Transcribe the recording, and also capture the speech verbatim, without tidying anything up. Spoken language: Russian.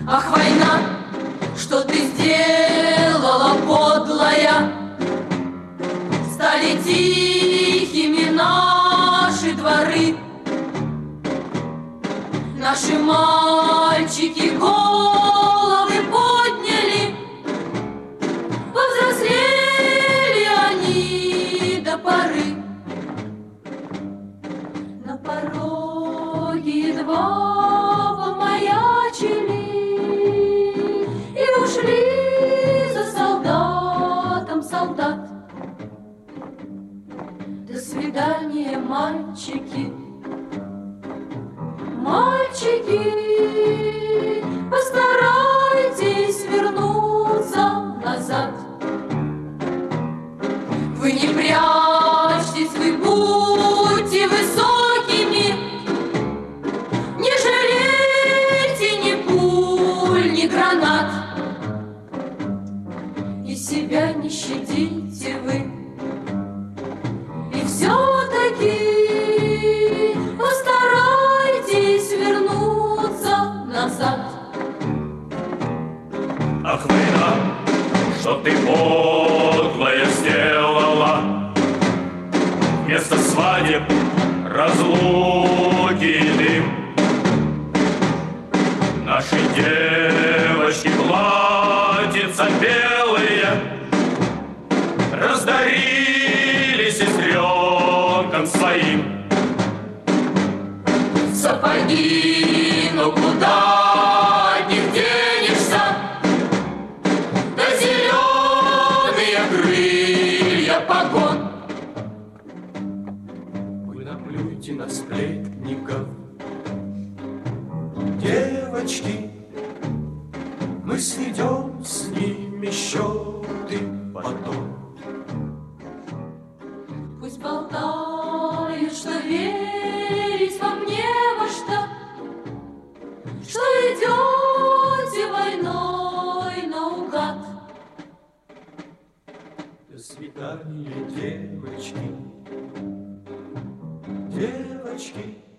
Ах, война, что ты сделала, подлая? Стали тихими наши дворы, наши мальчики головы подняли, повзрослели они до поры. На пороге едва помаячили и ушли за солдатом солдат. До свидания, мальчики, мальчики, постарайтесь вернуться назад. Вы не прячьтесь, вы будьте высокими, не жалейте ни пуль, ни гранат, и себя не щадите вы. И все-таки постарайтесь вернуться назад. Ах, война, что ты подлая сделала, вместо свадеб разлуки и дым. Наши девочки платьица белые раздарили сестренкам своим. Сапоги, ну куда от них денешься? Да зеленые крылья погон. Вы наплюйте на сплетников, девочки, мы сведем с ними счеты потом. Пусть болтают, что верить вам не во что, что идете войной наугад. До свидания, девочки, девочки.